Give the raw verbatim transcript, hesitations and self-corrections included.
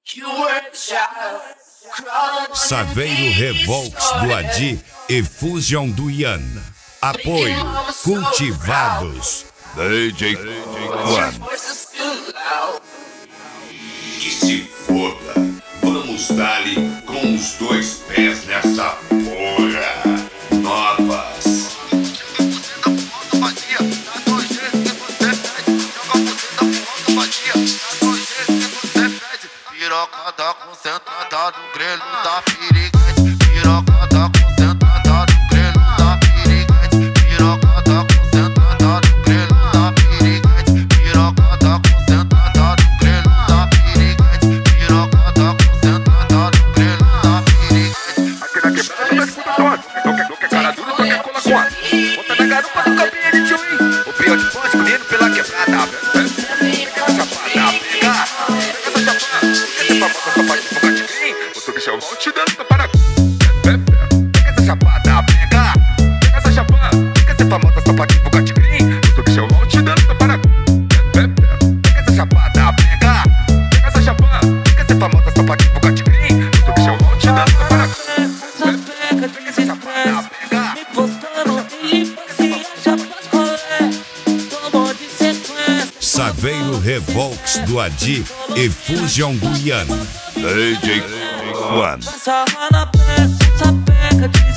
Saveiro Revolts do Adi e Fusion do Ian. Apoio Cultivados. D J One. Que se foda. Vamos dar-lhe com os dois pés nessa porra. Novas. Piroca tá concentrada no grelho da piriguete. Piroca tá concentrada no grelho da piriguete. Piroca tá concentrada no grelho da piriguete. Piroca tá concentrada no grelho da piriguete. Piroca tá concentrada no grelho da piriguete. Aqui na quebrada tu é puta dono. Não quer, não quer cara dura, só quer cola com a. Bota na garupa do caminho de tio I. O pior de pós correndo pela quebrada. Pega essa chapada, pega. Pega essa chapada. O bicho eu vou te dando tapa na. Pega essa chapada, pega. Pega essa chapada. Pega essa famosa sapatinho Bugatti Green. O bicho eu vou te dando tapa na. Pega essa chapada, pega. Pega essa chapada. Pega essa famosa sapatinho Bugatti Green. O bicho eu vou te dando tapa na. Pega essa chapada, pega. Me postando e limpa se acha pras rolé. Tomou de sequência. Saveiro Revolts do Adi e Fusion do Ian. D J One. Sarra na peça, sapeca,